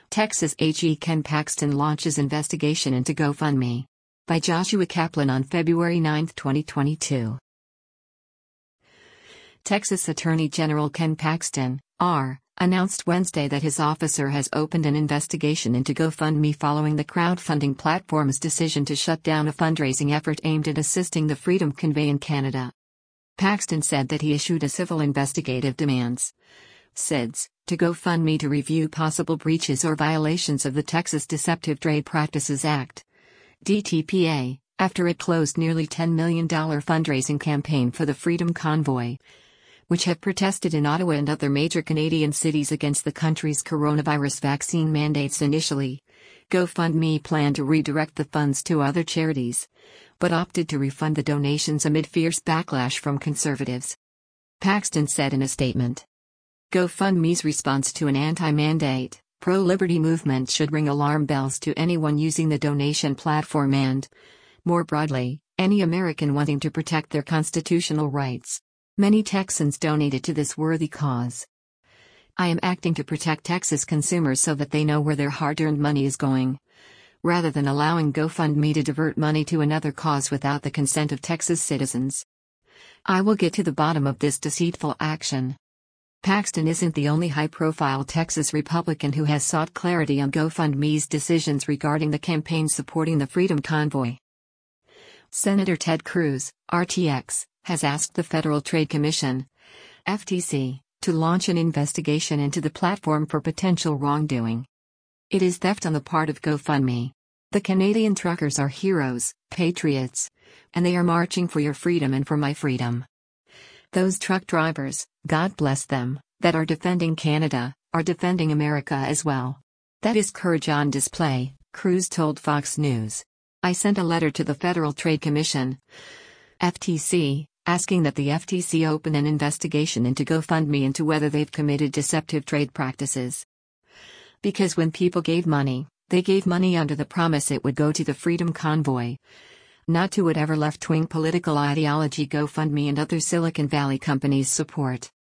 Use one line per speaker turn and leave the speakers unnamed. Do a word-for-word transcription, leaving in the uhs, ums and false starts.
Texas A G Ken Paxton launches investigation into GoFundMe. By Joshua Kaplan on February ninth, twenty twenty-two. Texas Attorney General Ken Paxton, R., announced Wednesday that his officer has opened an investigation into GoFundMe following the crowdfunding platform's decision to shut down a fundraising effort aimed at assisting the Freedom Convoy in Canada. Paxton said that he issued a civil investigative demands (C I D S) to GoFundMe to review possible breaches or violations of the Texas Deceptive Trade Practices Act (D T P A), after it closed nearly ten million dollars fundraising campaign for the Freedom Convoy, which have protested in Ottawa and other major Canadian cities against the country's coronavirus vaccine mandates. Initially, GoFundMe planned to redirect the funds to other charities, but opted to refund the donations amid fierce backlash from conservatives. Paxton said in a statement, GoFundMe's response to an anti-mandate, pro-liberty movement should ring alarm bells to anyone using the donation platform and, more broadly, any American wanting to protect their constitutional rights. Many Texans donated to this worthy cause. I am acting to protect Texas consumers so that they know where their hard-earned money is going, rather than allowing GoFundMe to divert money to another cause without the consent of Texas citizens. I will get to the bottom of this deceitful action. Paxton isn't the only high-profile Texas Republican who has sought clarity on GoFundMe's decisions regarding the campaign supporting the Freedom Convoy. Senator Ted Cruz, R T X, has asked the Federal Trade Commission, F T C, to launch an investigation into the platform for potential wrongdoing. It is theft on the part of GoFundMe. The Canadian truckers are heroes, patriots, and they are marching for your freedom and for my freedom. Those truck drivers, God bless them, that are defending Canada, are defending America as well. That is courage on display, Cruz told Fox News. I sent a letter to the Federal Trade Commission, F T C, asking that the F T C open an investigation into GoFundMe into whether they've committed deceptive trade practices. Because when people gave money, they gave money under the promise it would go to the Freedom Convoy, not to whatever left-wing political ideology GoFundMe and other Silicon Valley companies support.